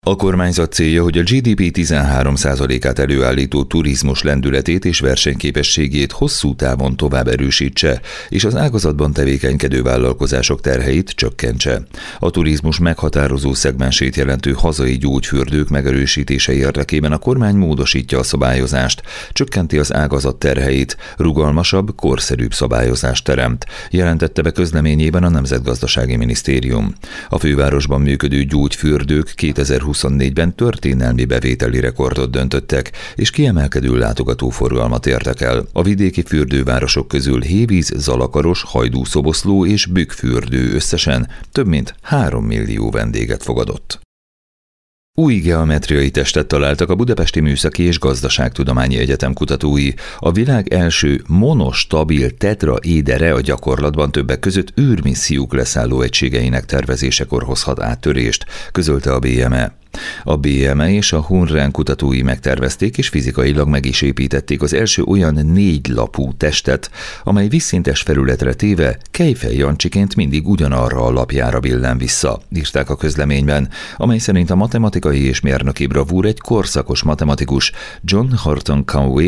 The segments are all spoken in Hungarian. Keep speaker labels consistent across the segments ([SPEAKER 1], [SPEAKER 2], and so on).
[SPEAKER 1] A kormányzat célja, hogy a GDP 13%-át előállító turizmus lendületét és versenyképességét hosszú távon tovább erősítse, és az ágazatban tevékenykedő vállalkozások terheit csökkentse. A turizmus meghatározó szegmensét jelentő hazai gyógyfürdők megerősítése érdekében a kormány módosítja a szabályozást, csökkenti az ágazat terheit, rugalmasabb, korszerűbb szabályozást teremt, jelentette be közleményében a Nemzetgazdasági Minisztérium. A fővárosban működő gyógyfürdők 2024-ben történelmi bevételi rekordot döntöttek, és kiemelkedő látogatóforgalmat értek el. A vidéki fürdővárosok közül Hévíz, Zalakaros, Hajdú-Szoboszló és Bükkfürdő összesen több mint 3 millió vendéget fogadott. Új geometriai testet találtak a Budapesti Műszaki és Gazdaságtudományi Egyetem kutatói. A világ első monostabil tetraédere a gyakorlatban többek között űrmissziók leszálló egységeinek tervezésekor hozhat áttörést, közölte a BME. A BME és a Hunren kutatói megtervezték és fizikailag meg is építették az első olyan 4 lapú testet, amely vízszintes felületre téve Kejfej Jancsiként mindig ugyanarra a lapjára billen vissza, írták a közleményben, amely szerint a matematikai és mérnöki bravúr egy korszakos matematikus John Horton Conway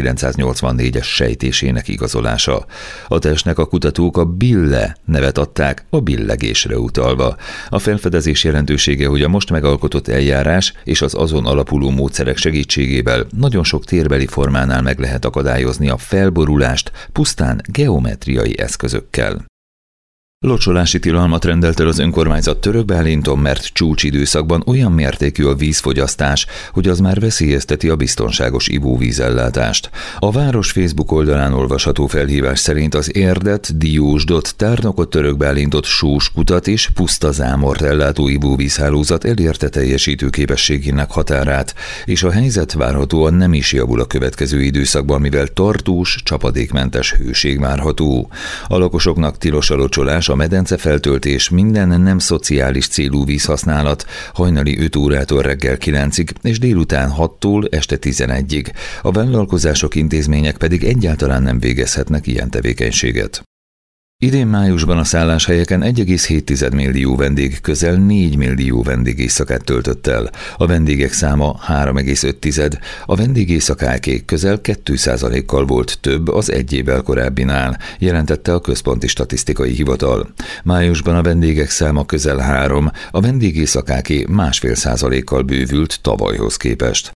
[SPEAKER 1] 1984-es sejtésének igazolása. A testnek a kutatók a bille nevet adták, a billegésre utalva. A felfedezés jelentősége, hogy a most megalkotott eljárás és az azon alapuló módszerek segítségével nagyon sok térbeli formánál meg lehet akadályozni a felborulást pusztán geometriai eszközökkel. Locsolási tilalmat rendelt el az önkormányzat Törökbálinton, mert csúcsidőszakban olyan mértékű a vízfogyasztás, hogy az már veszélyezteti a biztonságos ivóvízellátást. A város Facebook oldalán olvasható felhívás szerint az Érdet, Diósdot, Tárnokot, Törökbálintot, Sóskutat és Pusztazámort ellátó ivóvízhálózat elérte teljesítő képességének határát, és a helyzet várhatóan nem is javul a következő időszakban, mivel tartós, csapadékmentes hőség várható. A lakosoknak tilos a locsolás, a medencefeltöltés, minden nem szociális célú vízhasználat hajnali 5 órától reggel 9-ig és délután 6-tól este 11-ig. A vállalkozások, intézmények pedig egyáltalán nem végezhetnek ilyen tevékenységet. Idén májusban a szálláshelyeken 1,7 millió vendég közel 4 millió vendégészakát töltött el. A vendégek száma 3,5, a vendégészakáké közel 2%-kal volt több az egy évvel korábbinál, jelentette a Központi Statisztikai Hivatal. Májusban a vendégek száma közel 3, a vendégészakáké 1,5%-kal bővült tavalyhoz képest.